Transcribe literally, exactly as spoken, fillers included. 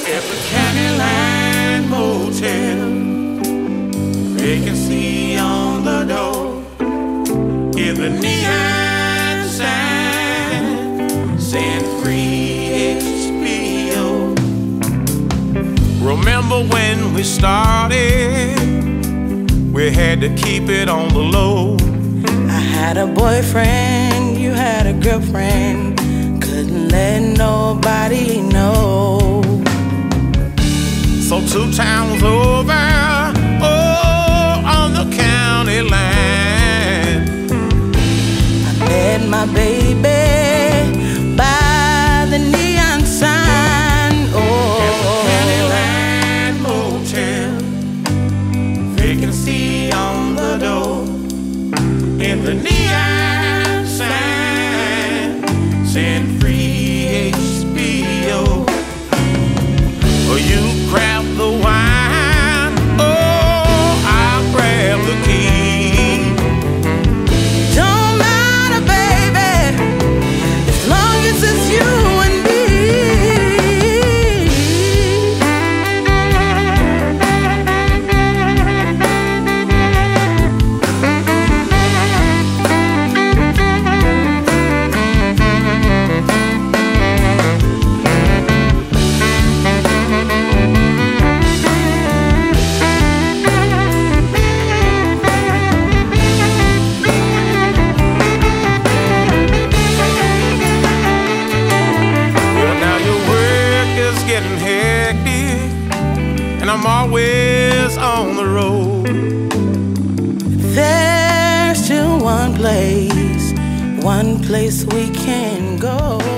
At the Candyland Motel, vacancy on the door. In the neon sign, saying free H B O. Remember when we started, we had to keep it on the low. I had a boyfriend, you had a girlfriend. Couldn't let nobody know. So two towns over, oh, on the county line, I met my baby by the neon sign. Oh, at the Candyland Motel, vacancy on the door. In the neon sign, saying free H B O. Oh, you grab the wine, oh, I'll grab the key. don't matter, baby, as long as it's you and me. Getting hectic, and I'm always on the road. There's still one place, one place we can go.